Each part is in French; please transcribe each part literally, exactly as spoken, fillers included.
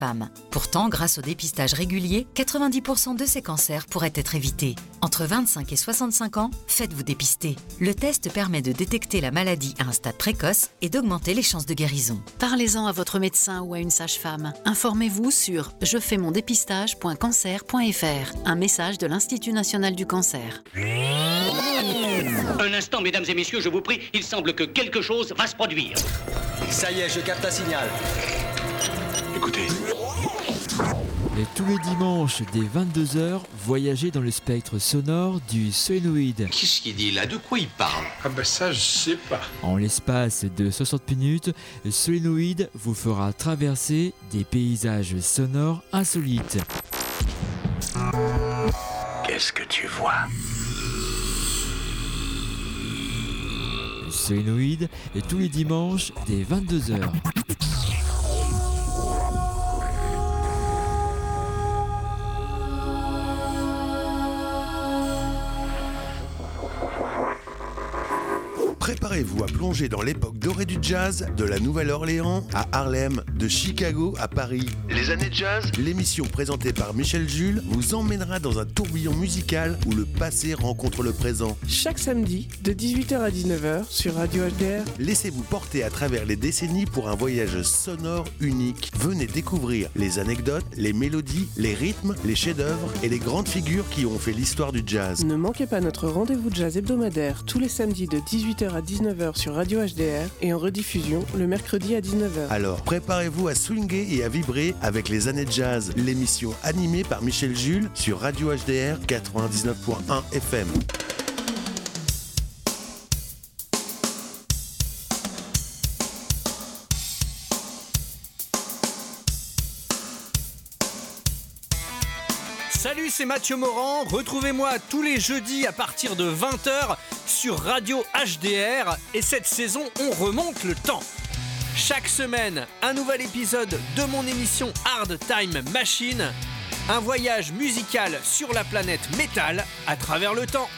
femmes. Pourtant, grâce au dépistage régulier, quatre-vingt-dix pour cent de ces cancers pourraient être évités. Entre vingt-cinq et soixante-cinq ans, faites-vous dépister. Le test permet de détecter la maladie à un stade précoce et d'augmenter les chances de guérison. Parlez-en à votre médecin ou à une sage-femme. Informez-vous sur je fais mon dépistage point cancer point f r. Un message de l'Institut national du cancer. Un instant, mesdames et messieurs, je vous prie, il semble que quelque chose va se produire. Ça y est, je capte un signal. Écoutez. Et tous les dimanches, dès vingt-deux heures, voyagez dans le spectre sonore du solénoïde. Qu'est-ce qu'il dit là? De quoi il parle? Ah ben ça, je sais pas. En l'espace de soixante minutes, le solénoïde vous fera traverser des paysages sonores insolites. Qu'est-ce que tu vois? Le solénoïde est tous les dimanches, dès vingt-deux heures. Préparez-vous à plonger dans l'époque dorée du jazz, de la Nouvelle-Orléans à Harlem, de Chicago à Paris. Les années jazz, l'émission présentée par Michel Jules, vous emmènera dans un tourbillon musical où le passé rencontre le présent. Chaque samedi, de dix-huit heures à dix-neuf heures, sur Radio H D R. Laissez-vous porter à travers les décennies pour un voyage sonore unique. Venez découvrir les anecdotes, les mélodies, les rythmes, les chefs-d'œuvre et les grandes figures qui ont fait l'histoire du jazz. Ne manquez pas notre rendez-vous jazz hebdomadaire tous les samedis de dix-huit heures à dix-neuf heures sur Radio H D R et en rediffusion le mercredi à dix-neuf heures. Alors préparez-vous à swinguer et à vibrer avec les années jazz, l'émission animée par Michel Jules sur Radio H D R quatre-vingt-dix-neuf point un F M. Salut, c'est Mathieu Morand. Retrouvez-moi tous les jeudis à partir de vingt heures sur Radio H D R. Et cette saison, on remonte le temps. Chaque semaine, un nouvel épisode de mon émission Hard Time Machine. Un voyage musical sur la planète métal à travers le temps.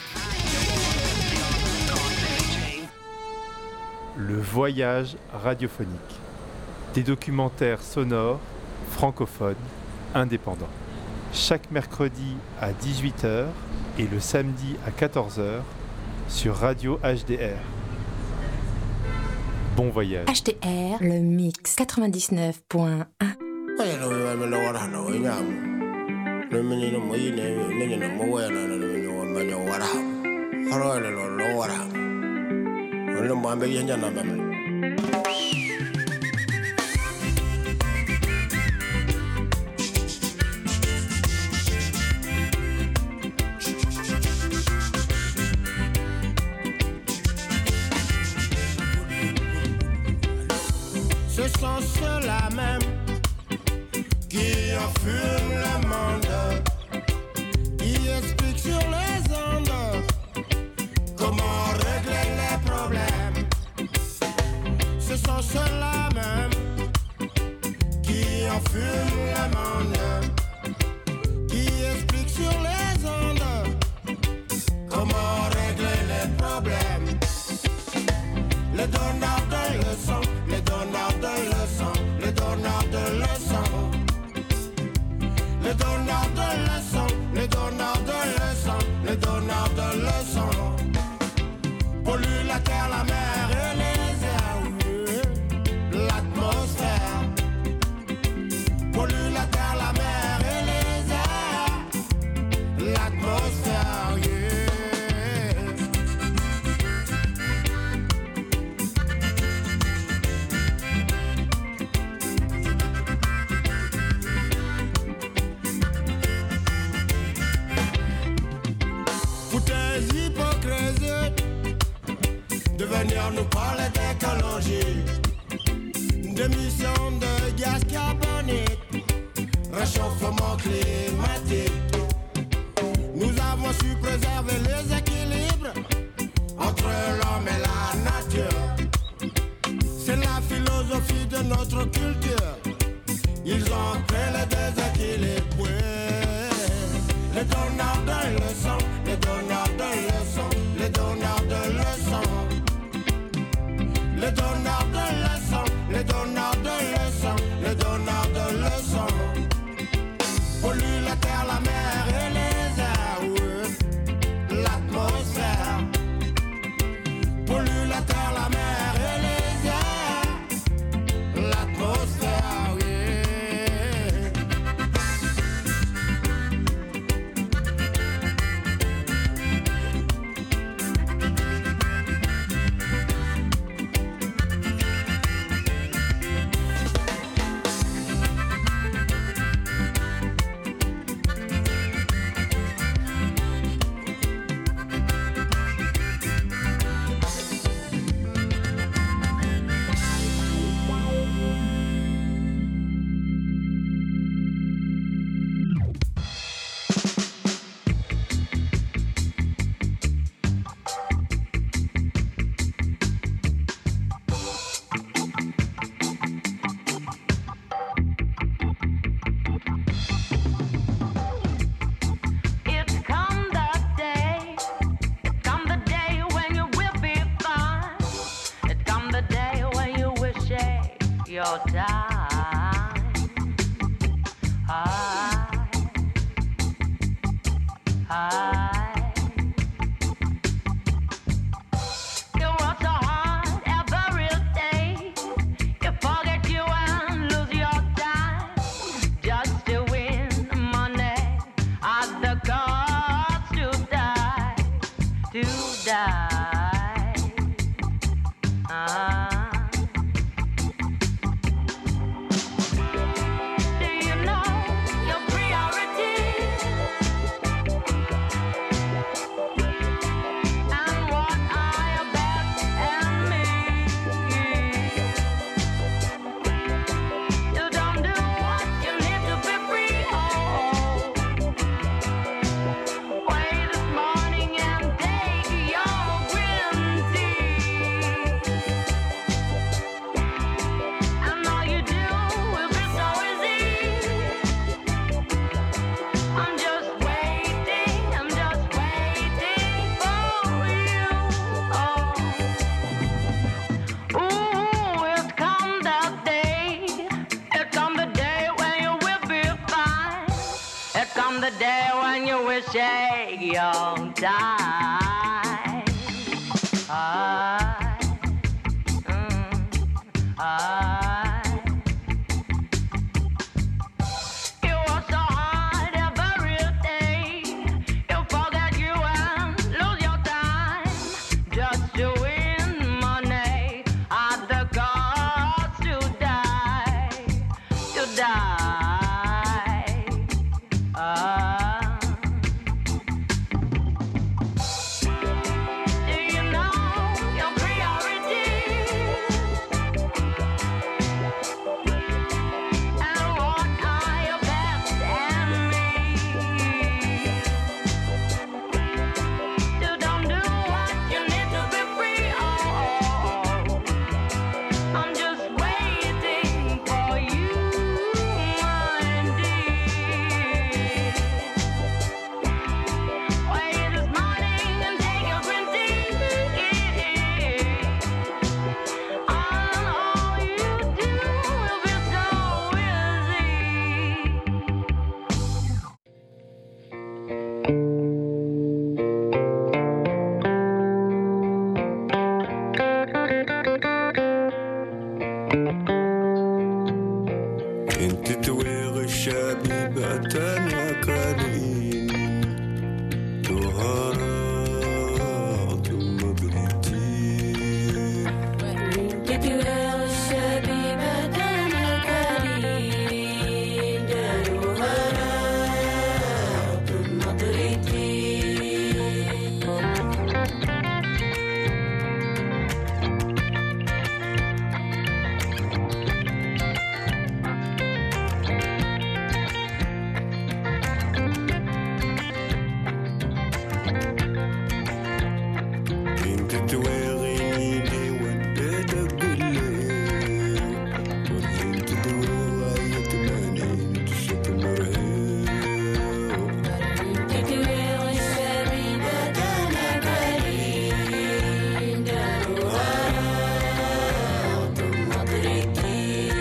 Le voyage radiophonique. Des documentaires sonores, francophones, indépendants. Chaque mercredi à dix-huit heures et le samedi à quatorze heures sur Radio H D R. Bon voyage. H D R, le mix quatre-vingt-dix-neuf point un. Ce sont ceux-là même qui enfument le monde, qui expliquent sur les ondes comment régler les problèmes. Ce sont ceux-là même qui enfument le monde, qui expliquent sur les ondes comment régler les problèmes. Les donneurs de leçons, les donneurs de leçons, les donneurs de leçons, les donneurs de leçons, les donneurs de leçons, les donneurs de leçons, polluent la terre, la mer et les airs, l'atmosphère, polluent la terre, la mer et les airs, l'atmosphère, yeah. De venir nous parler d'écologie, d'émissions de gaz carbonique, réchauffement climatique. Nous avons su préserver les équilibres entre l'homme et la nature. C'est la philosophie de notre culture. Ils ont créé les déséquilibres. Ouais. Les donneurs de leçons, les donneurs de leçons, les donneurs de leçons. Les donneurs de leçons, les donneurs de leçons, les donneurs de leçons. your time. I, I, you work so hard every day. You forget you and lose your time just to win money at the cost to die, to die. Ah. The day when you will shake your time. I, mm, I. You work so hard every day. You forget you and lose your time just to win money at the cost to die, to die. Ah. Do you know your priorities and what are your best enemies? You don't do what you need to be free. Oh, oh, oh. I'm just waiting for you, my dear. Wait this morning and take your green tea. And all you do will be so easy. انت تويغ الشبيبة يا كريم ظهرات مضرتين انت تويغ الشبيبة يا كريم ظهرات مضرتين انت تويغيني دي وديتك بالليل وانت تويغ يتمانين تشت مرهيب انت تويغ الشبيبة انا كريم ظهرات مضرتين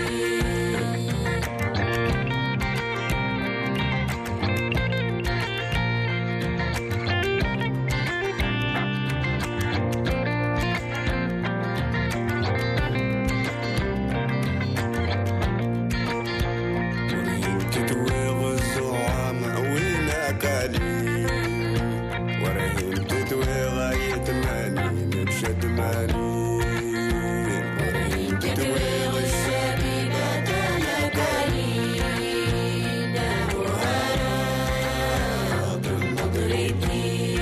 انت تويغ الزعامة وينك عليم ورهنت تويغ يتمانين بشد مانين ورهنت تويغ الشبيبة انا كريم ظهرات مضرتين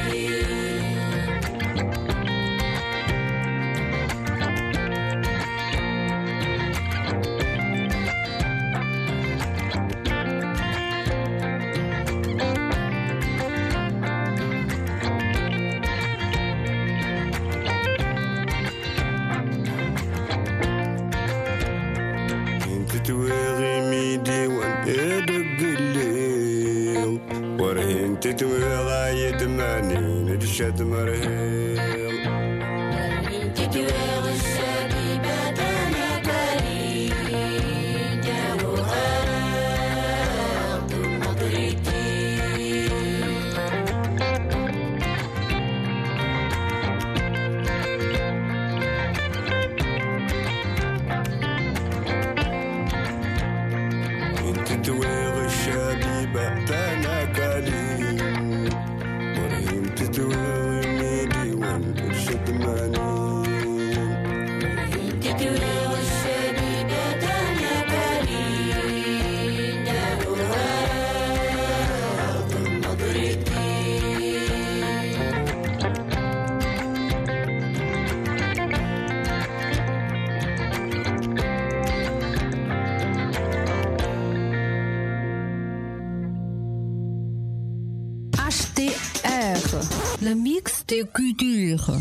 انت تويغي ميدي وانقدق الليل ورهنت تويغ يتمانين تشد مرهيب انت تويغ الشبيبة انا كريم H D R, le mix des cultures.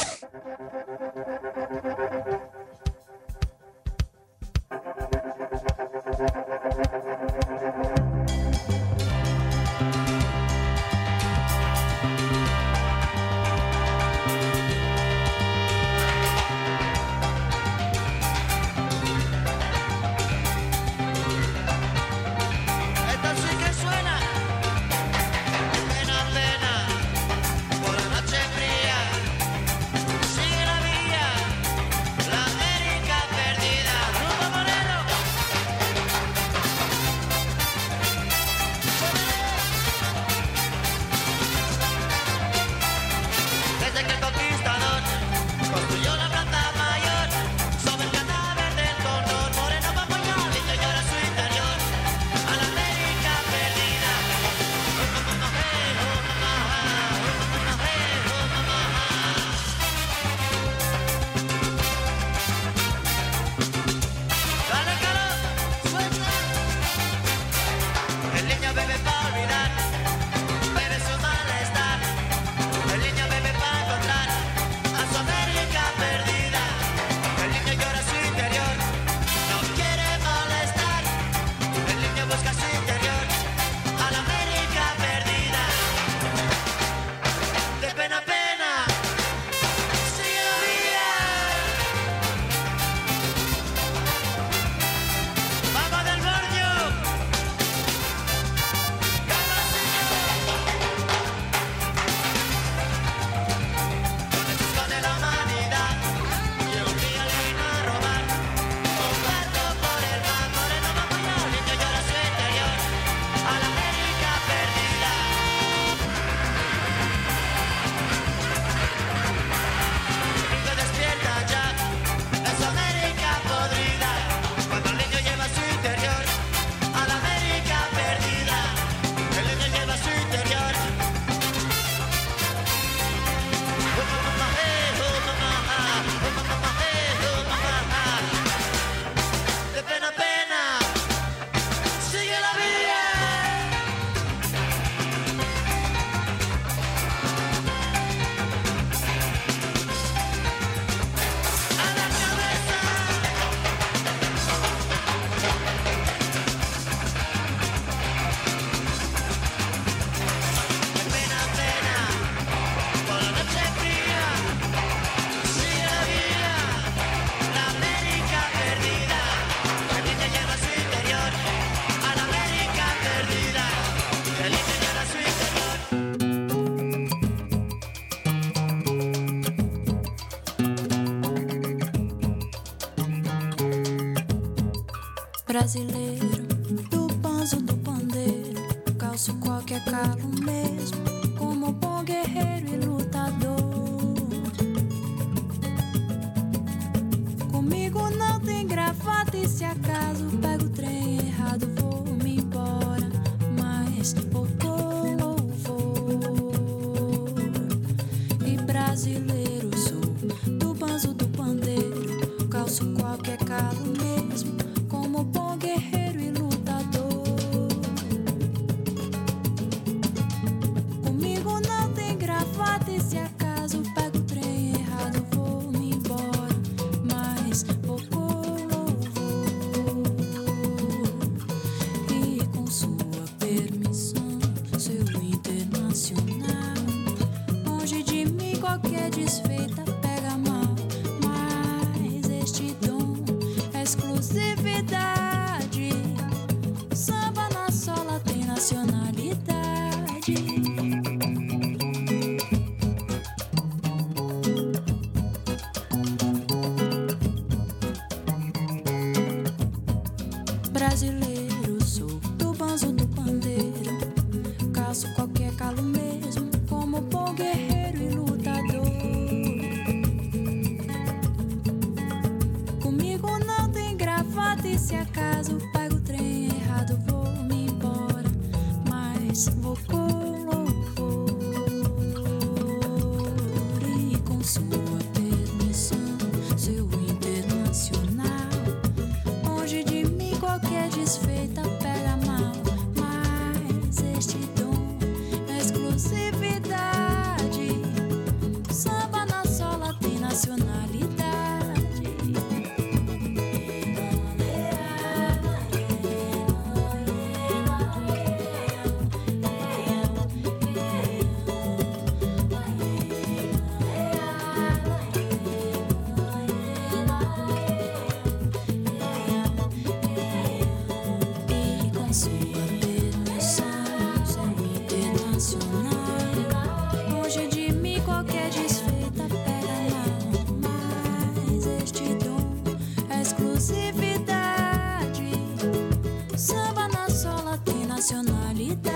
Brasileiro, do banzo do pandeiro, calço qualquer calo mesmo, como bom guerreiro e lutador. Comigo não tem gravata e se acaso pego o trem errado vou-me embora, mas vou com louvor. E brasileiro sou, do banzo do pandeiro, calço qualquer calo mesmo, como bom guerreiro e lutador. Comigo não tem gravata e se acaso pego o trem errado vou-me embora, mas vou com louvor. E com sua permissão, seu internacional, longe de mim qualquer desfeita pega mal, mas este dom é exclusividade. Samba na sola tem nacionalidade. Brasileiro sou, do banzo do pandeiro, calço qualquer calo mesmo, como bom guerreiro e lutador. Comigo não tem gravata e se acaso pego o trem errado vou-me embora, mas vou com louvor. E com sua permissão, seu internacional, longe de mim qualquer desfeita pega mal, mas este dom é exclusivo. nacionalidade.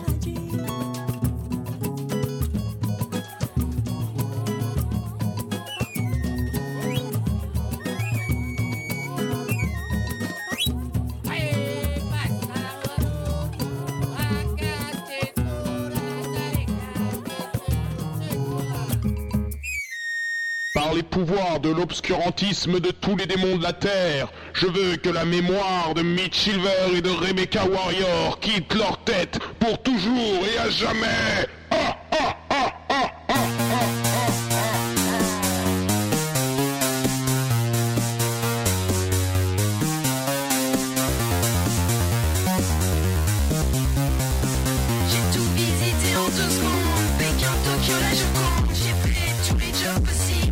Par les pouvoirs de l'obscurantisme de tous les démons de la Terre, je veux que la mémoire de Mitch Silver et de Rebecca Warrior quitte leur tête pour toujours et à jamais. Ah, ah, ah, ah, ah, J'ai tout visité en deux secondes, Pékin, Tokyo, la Joconde. J'ai fait tous les jobs possibles.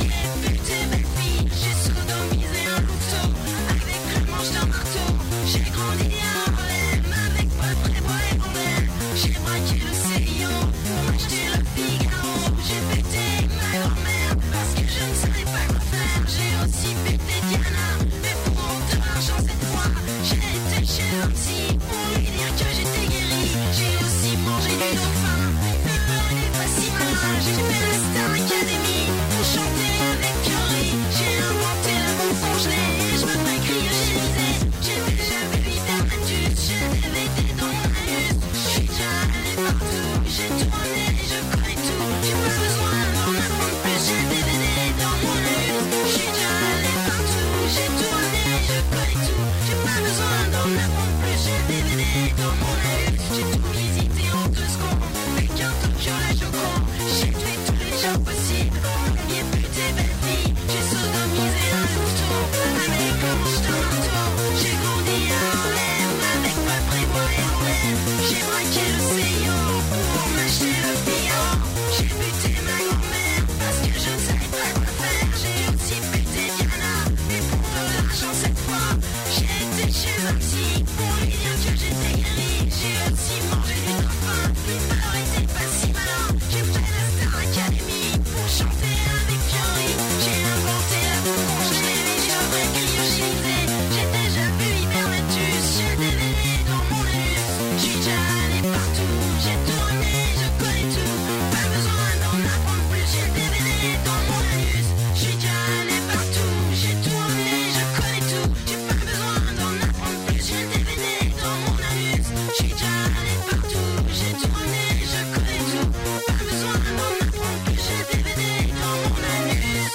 J'ai sodomisé un loup avec le manche d'un marteau. J'ai grandi à Harlem avec Paul Prébois et Romain. J'ai braqué le C I O pour m'acheter le Figaro. J'ai pété ma grand-mère parce que je ne savais pas quoi faire. J'ai aussi pété Diana, mais pour de l'argent cette fois. J'ai été chez un psy pour lui dire que j'étais guéri. J'ai aussi mangé du dauphin, mais peur il est pas si malin. J'ai fait la Star Academy pour chanter avec Curry. J'ai inventé la bouffe congelée et je me fais cryogéniser. J'ai déjà vu Hypermatus, j'ai des V D dans mon anus. Je suis déjà allé partout, j'ai tourné, je connais tout. J'ai pas besoin d'en apprendre plus, j'ai des V D dans mon anus. Je suis déjà allé partout, j'ai tourné, je connais tout. J'ai pas besoin d'en apprendre plus, j'ai des V D dans mon anus. J'ai tout visité en deux secondes, Pékin, Tokyo, la Joconde. J'ai fait tous les jobs possibles, premier but et belle fille. J'ai sodomisé un loup avec le manche d'un marteau. J'ai grandi à Harlem avec Paul Prébois et Romain. J'ai braqué le C I O pour m'acheter le Figaro. J'ai buté ma grand-mère parce que je ne savais pas quoi faire. J'ai aussi pété Diana, mais pour de l'argent cette fois. J'ai été chez un psy pour lui dire que j'étais guéri. J'ai aussi mangé du dauphin, mais peur était pas si malin. J'ai fait la Star Academy pour chanter avec Fiori. J'ai inventé la bouffe congelée, les jobs cryogénisés. J'ai déjà vu Hypermatus, j'ai des V D dans mon anus. J'suis déjà allé partout, j'ai tourné, je connais tout. Pas besoin d'en apprendre plus, j'ai des V D dans mon anus. J'suis déjà allé partout, j'ai tourné, je connais tout. J'ai pas besoin d'en apprendre plus, j'ai des V D dans mon anus. J'suis déjà allé partout, j'ai tourné, je connais tout. Pas besoin d'en apprendre plus, j'ai des V D dans mon anus.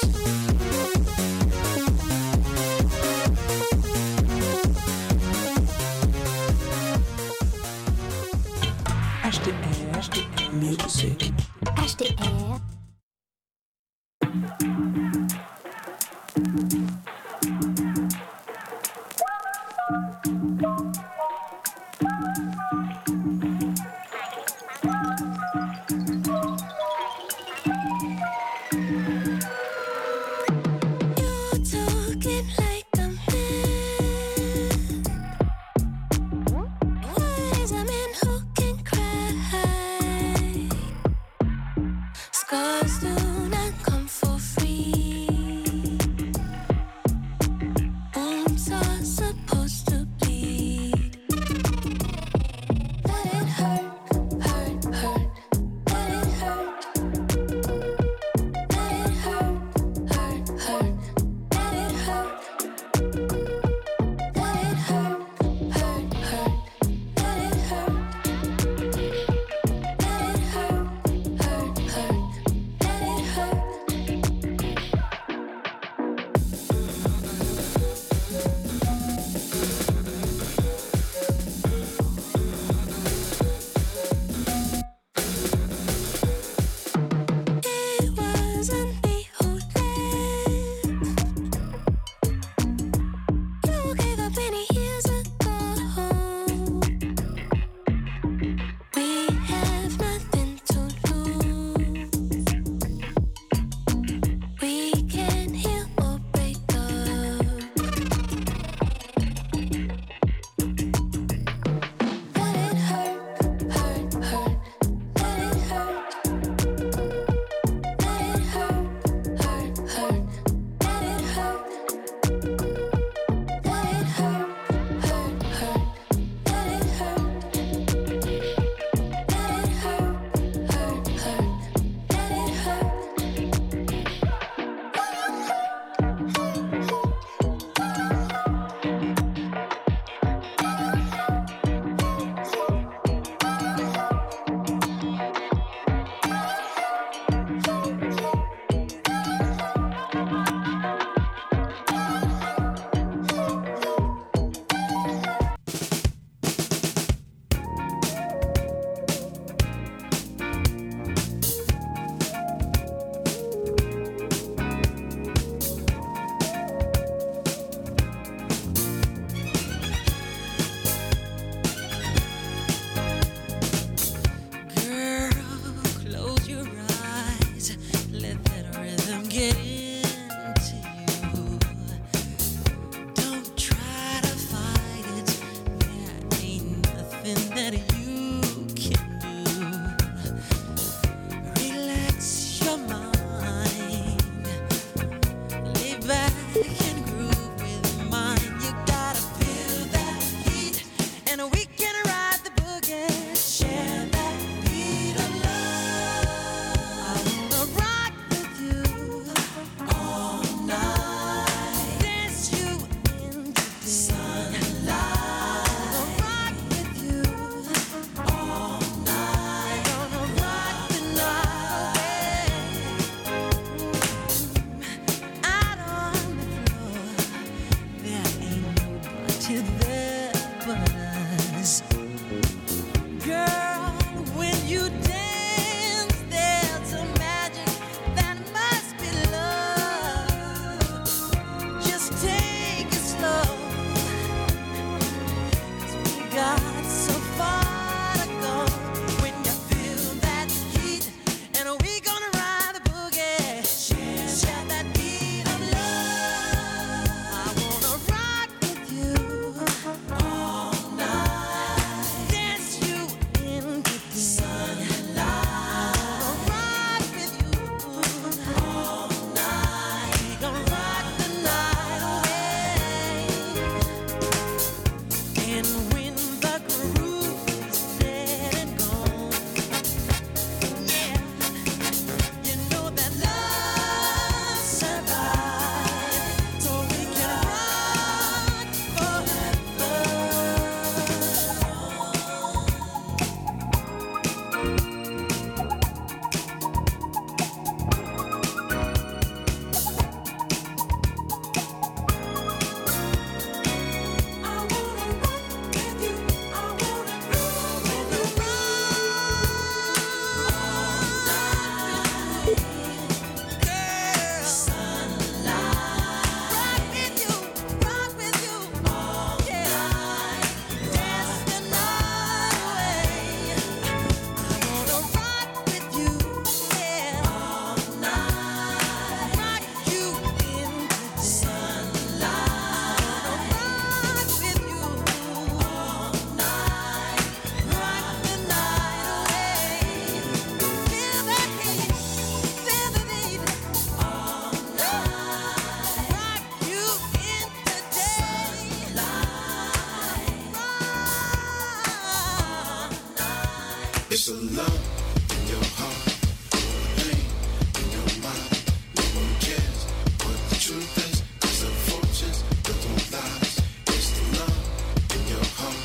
H D R, H D R, music. H D R. Talking like a man. Why is a man who can cry? Scar that you can do. Relax your mind, lay back and groove with mine. You gotta feel that heat, and we can ride the boogie. Share that beat of love. I wanna rock with you all night, dance you into the sunlight. I wanna rock with you all night. Gonna rock the night away. Out on the floor, there ain't nobody there but us. Girl, when you dance, there's a magic that must be love. Just take it slow, 'cause we got so far to go. When you feel that heat, and we gonna ride the boogie. Share, share that beat of love. I wanna rock with you all night, dance you into the sunlight. I wanna rock with you all night. We gonna rock the night away. And when the groove is dead and gone, yeah, you know that love survives, so we can rock forever. It's a love in your heart, pain in your mind. No one cares what the truth is, 'cause the fortunes built on lies. It's the love in your heart,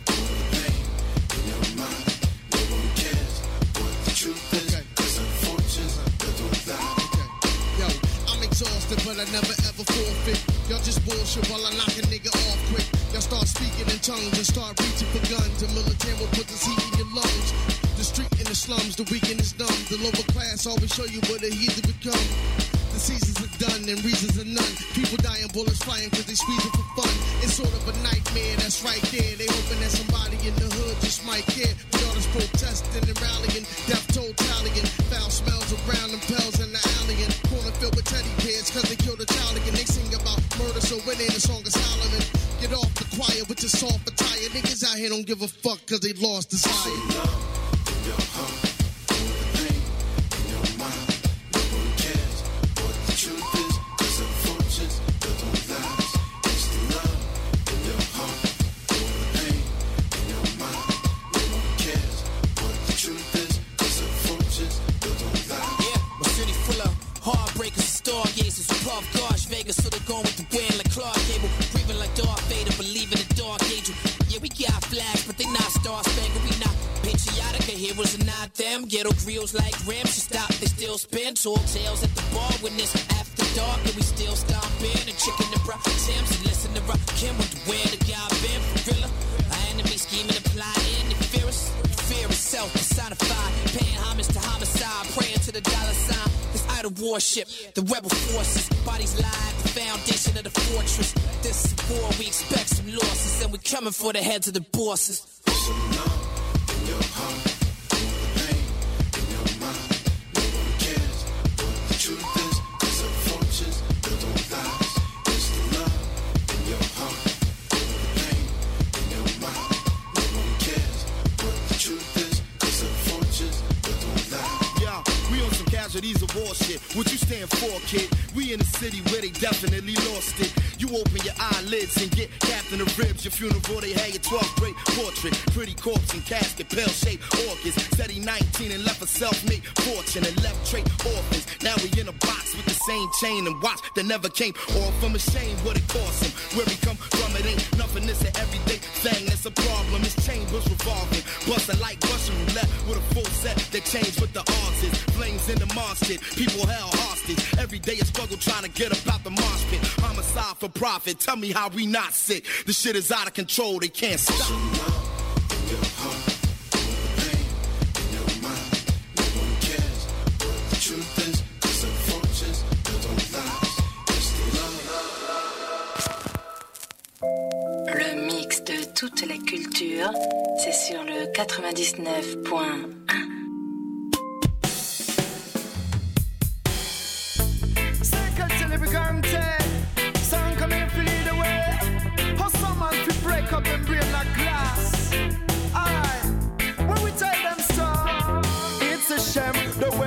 pain in your mind. No one cares what the truth is, 'cause the fortunes built on lies. Yo, I'm exhausted, but I never ever forfeit. Y'all just bullshit while I knock a nigga off quick. Y'all start speaking in tongues and start reaching for guns. The military will put this heat in your lungs. The street in the slums, the weak and is dumb. The lower class always show you what the heat to become. The seasons are done and reasons are none. People dying, bullets flying cause they squeezing for fun. It's sort of a nightmare that's right there. They hoping that somebody in the hood just might care. But all this protesting and rallying, death toll tallying. Foul smells around them pills in the alley. And corner filled with teddy bears cause they killed a child again. They sing about murder so it ain't a song of Solomon. Get off the choir with your soft attire. Niggas out here don't give a fuck cause they lost desire. Your heart, pain in your mind. No one cares what the truth is, 'cause the fortunes built on lies. It's the love in your heart, pain in your mind. No one cares what the truth is, 'cause the fortunes built on lies. Yeah, my city full of heartbreakers and stargazers. Puff Gosh, Vegas, so they going with the wind like Clark Gable. Breathing like Darth Vader, believe in the dark angel. Yeah, we got flags, but they not star-spangled. We not patriotic, heroes are not them. Ghetto grills like rims, you stop, they still spin. Tall tales at the bar when it's after dark, and we still stomping. And chicken and bra Tim's and listen to rock Kim with the where the guy been for real. Our enemy scheming and plotting, they fear us. Fear itself personified, paying homage to homicide, praying to the dollar sign. This idol warship, the rebel forces, bodies lie at the foundation of the fortress. This is war, we expect some losses, and we coming for the heads of the bosses. Your heart, pain in your mind. No one cares what the truth is, 'cause the fortunes built on lies. It's the love in your heart, pain in your mind. No one cares or these award shit. What you stand for, kid? We in a city where they definitely lost it. You open your eyelids and get Captain of Ribs. Your funeral, they had your twelfth grade portrait. Pretty corpse and casket, pale-shaped orchids. Said he nineteen and left a self-made fortune and left trait orphans. Now we in a box with the same chain and watch that never came off from a shame. What it cost him? Where we come from, it ain't nothing. It's an everyday thing. That's a problem. His chambers revolving, busting like Russian roulette with a full set that changed what the odds is. Flames in the Mars pit, people held hostage. Every day a struggle trying to get up out the Mars pit. Homicide for profit. Tell me how we not sick. The shit is out of control. They can't stop. Le mix de toute la culture, c'est sur le quatre-vingt-dix-neuf point un. It's a shame